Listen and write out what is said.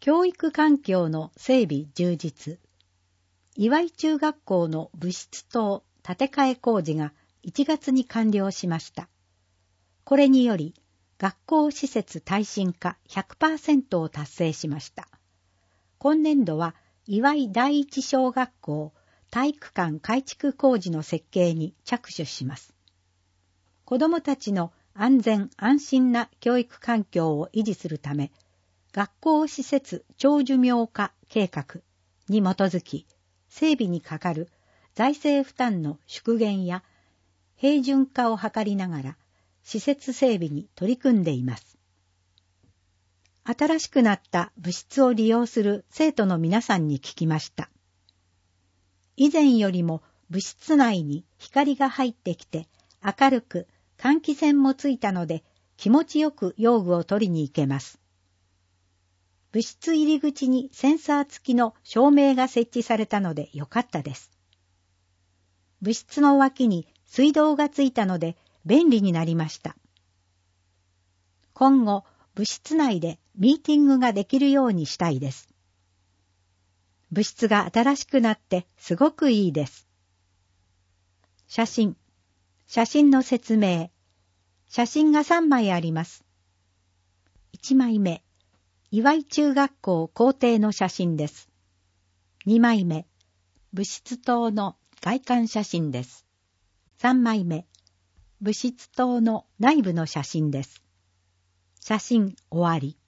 教育環境の整備充実。岩井中学校の部室棟建て替え工事が1月に完了しました。これにより、学校施設耐震化 100% を達成しました。今年度は岩井第一小学校体育館改築工事の設計に着手します。子どもたちの安全安心な教育環境を維持するため、学校施設長寿命化計画に基づき、整備にかかる財政負担の縮減や平準化を図りながら、施設整備に取り組んでいます。新しくなった部室を利用する生徒の皆さんに聞きました。以前よりも部室内に光が入ってきて明るく換気扇もついたので気持ちよく用具を取りに行けます。部室入り口にセンサー付きの照明が設置されたのでよかったです。部室の脇に水道がついたので便利になりました。今後、部室内でミーティングができるようにしたいです。部室が新しくなってすごくいいです。写真の説明。写真が3枚あります。1枚目、岩井中学校校庭の写真です。2枚目、部室棟の外観写真です。3枚目、部室棟の内部の写真です。写真終わり。